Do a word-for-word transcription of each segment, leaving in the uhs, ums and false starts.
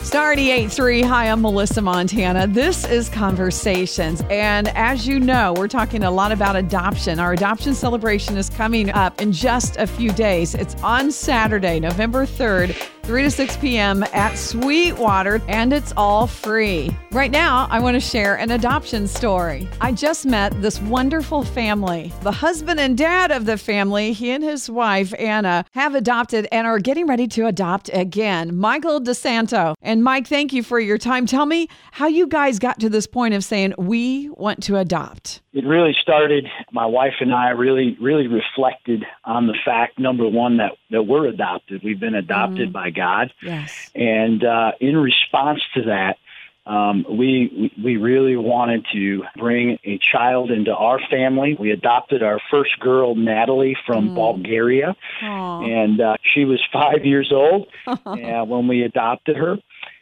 Star eighty-eight three. Hi, I'm Melissa Montana. This is Conversations. And as you know, we're talking a lot about adoption. Our adoption celebration is coming up in just a few days. It's on Saturday, November third, three to six p.m. at Sweetwater, and it's all free. Right now, I want to share an adoption story. I just met this wonderful family. The husband and dad of the family, he and his wife, Anna, have adopted and are getting ready to adopt again. Michael DeSanto. And Mike, thank you for your time. Tell me how you guys got to this point of saying, we want to adopt. It really started, my wife and I really, really reflected on the fact, number one, that, that we're adopted. We've been adopted mm. by God. Yes. And uh, in response to that, um, we we really wanted to bring a child into our family. We adopted our first girl, Natalie, from mm. Bulgaria. Aww. And uh, she was five years old uh, when we adopted her.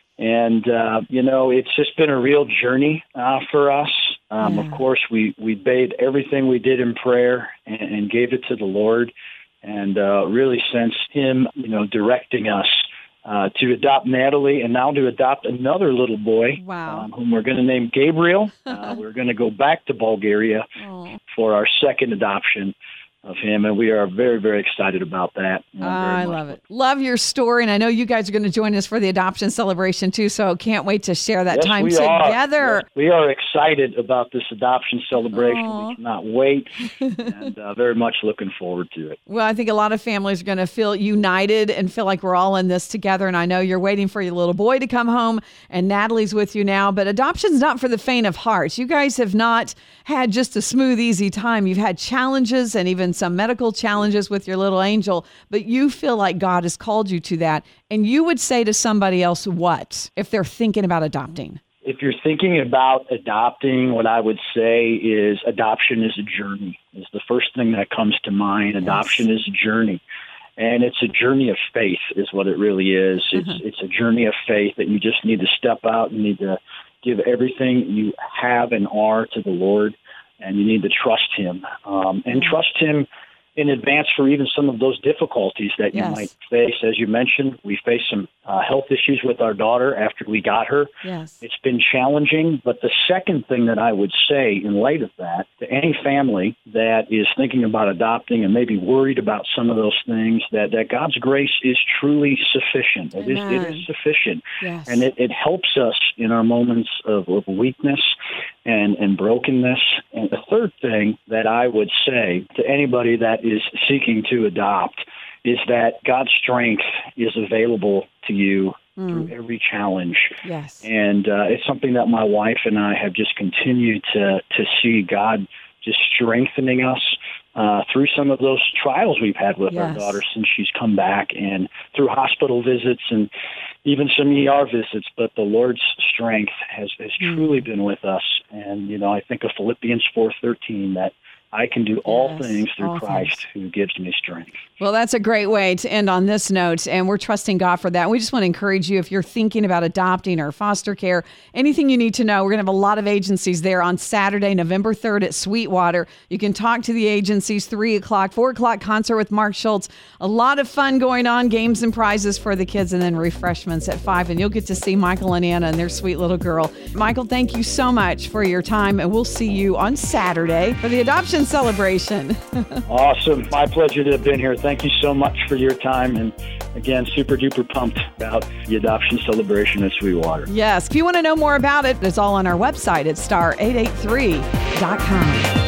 And, uh, you know, it's just been a real journey uh, for us. Um, yeah. Of course, we, we bathed everything we did in prayer and, and gave it to the Lord, and uh, really sensed Him, you know, directing us uh, to adopt Natalie and now to adopt another little boy, wow. um, whom we're going to name Gabriel. Uh, we're going to go back to Bulgaria oh. for our second adoption of him, and we are very, very excited about that. Uh, I love it. Love your story, and I know you guys are going to join us for the adoption celebration too, so can't wait to share that yes, time we together. Are. Yes, we are excited about this adoption celebration. Aww. We cannot wait, and uh, very much looking forward to it. Well, I think a lot of families are going to feel united and feel like we're all in this together, and I know you're waiting for your little boy to come home, and Natalie's with you now, but adoption's not for the faint of heart. You guys have not had just a smooth, easy time. You've had challenges and even some medical challenges with your little angel, but you feel like God has called you to that. And you would say to somebody else what if they're thinking about adopting? If you're thinking about adopting, what I would say is adoption is a journey. Is the first thing that comes to mind. Yes. Adoption is a journey. And it's a journey of faith is what it really is. It's uh-huh. it's a journey of faith that you just need to step out and need to give everything you have and are to the Lord, and you need to trust Him. Um, and mm-hmm. trust Him in advance for even some of those difficulties that you yes. might face. As you mentioned, we faced some uh, health issues with our daughter after we got her. Yes. It's been challenging, but the second thing that I would say in light of that, to any family that is thinking about adopting and maybe worried about some of those things, that, that God's grace is truly sufficient. It is, it is sufficient. Yes. And it, it helps us in our moments of, of weakness and, and brokenness. And the third thing that I would say to anybody that is seeking to adopt is that God's strength is available to you mm. through every challenge. Yes. And uh, it's something that my wife and I have just continued to, to see God just strengthening us uh, through some of those trials we've had with yes. our daughter since she's come back, and through hospital visits and even some E R visits. But the Lord's strength has, has mm. truly been with us. And, you know, I think of Philippians four thirteen, that I can do all yes, things through all Christ things. who gives me strength. Well, that's a great way to end on this note, and we're trusting God for that. We just want to encourage you, if you're thinking about adopting or foster care, anything you need to know, we're going to have a lot of agencies there on Saturday, November third at Sweetwater. You can talk to the agencies, three o'clock, four o'clock concert with Mark Schultz. A lot of fun going on, games and prizes for the kids, and then refreshments at five, and you'll get to see Michael and Anna and their sweet little girl. Michael, thank you so much for your time, and we'll see you on Saturday for the adoption celebration. Awesome. My pleasure to have been here. Thank you so much for your time. And again, super duper pumped about the adoption celebration at Sweetwater. Yes. If you want to know more about it, it's all on our website at star eight eight three dot com.